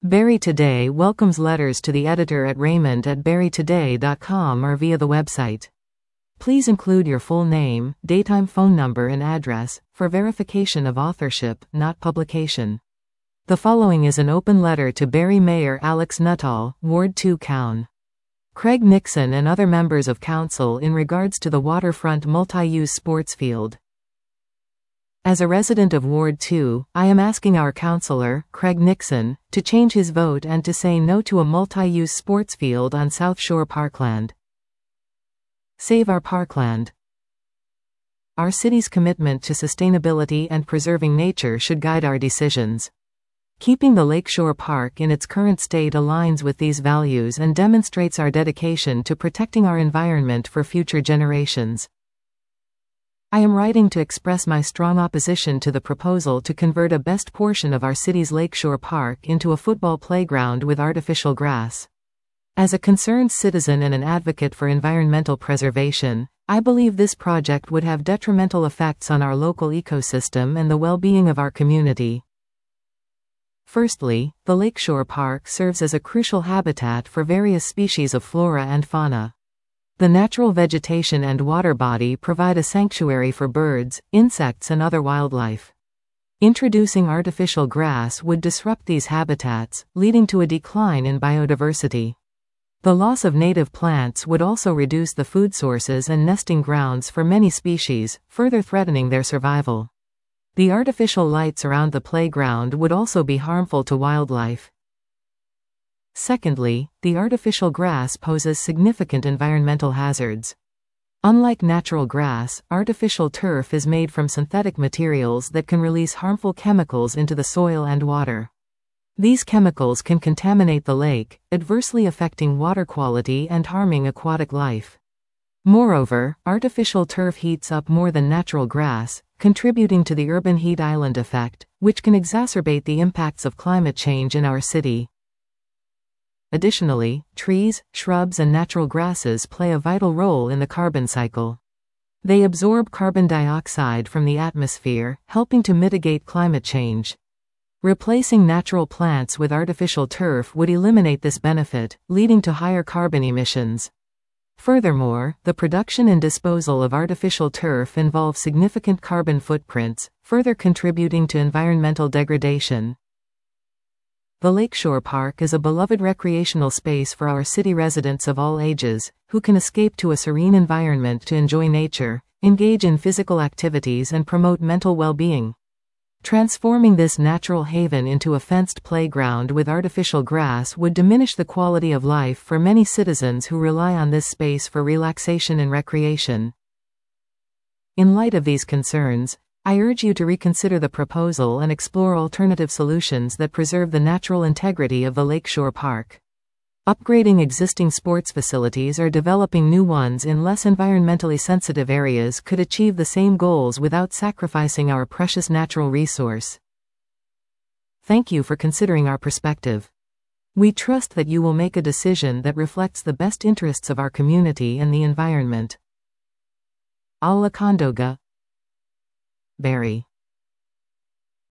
Barrie Today welcomes letters to the editor at raymond@barrietoday.com or via the website. Please include your full name, daytime phone number and address, for verification of authorship, not publication. The following is an open letter to Barrie Mayor Alex Nuttall, Ward 2 Cown. Craig Nixon and other members of council in regards to the waterfront multi-use sports field. As a resident of Ward 2, I am asking our councillor, Craig Nixon, to change his vote and to say no to a multi-use sports field on South Shore Parkland. Save our parkland. Our city's commitment to sustainability and preserving nature should guide our decisions. Keeping the Lakeshore Park in its current state aligns with these values and demonstrates our dedication to protecting our environment for future generations. I am writing to express my strong opposition to the proposal to convert a best portion of our city's Lakeshore Park into a football playground with artificial grass. As a concerned citizen and an advocate for environmental preservation, I believe this project would have detrimental effects on our local ecosystem and the well-being of our community. Firstly, the Lakeshore Park serves as a crucial habitat for various species of flora and fauna. The natural vegetation and water body provide a sanctuary for birds, insects and other wildlife. Introducing artificial grass would disrupt these habitats, leading to a decline in biodiversity. The loss of native plants would also reduce the food sources and nesting grounds for many species, further threatening their survival. The artificial lights around the playground would also be harmful to wildlife. Secondly, the artificial grass poses significant environmental hazards. Unlike natural grass, artificial turf is made from synthetic materials that can release harmful chemicals into the soil and water. These chemicals can contaminate the lake, adversely affecting water quality and harming aquatic life. Moreover, artificial turf heats up more than natural grass, contributing to the urban heat island effect, which can exacerbate the impacts of climate change in our city. Additionally, trees, shrubs and natural grasses play a vital role in the carbon cycle. They absorb carbon dioxide from the atmosphere, helping to mitigate climate change. Replacing natural plants with artificial turf would eliminate this benefit, leading to higher carbon emissions. Furthermore, the production and disposal of artificial turf involves significant carbon footprints, further contributing to environmental degradation. The Lakeshore Park is a beloved recreational space for our city residents of all ages, who can escape to a serene environment to enjoy nature, engage in physical activities and promote mental well-being. Transforming this natural haven into a fenced playground with artificial grass would diminish the quality of life for many citizens who rely on this space for relaxation and recreation. In light of these concerns, I urge you to reconsider the proposal and explore alternative solutions that preserve the natural integrity of the Lakeshore Park. Upgrading existing sports facilities or developing new ones in less environmentally sensitive areas could achieve the same goals without sacrificing our precious natural resource. Thank you for considering our perspective. We trust that you will make a decision that reflects the best interests of our community and the environment. Alla Condoga, Barrie.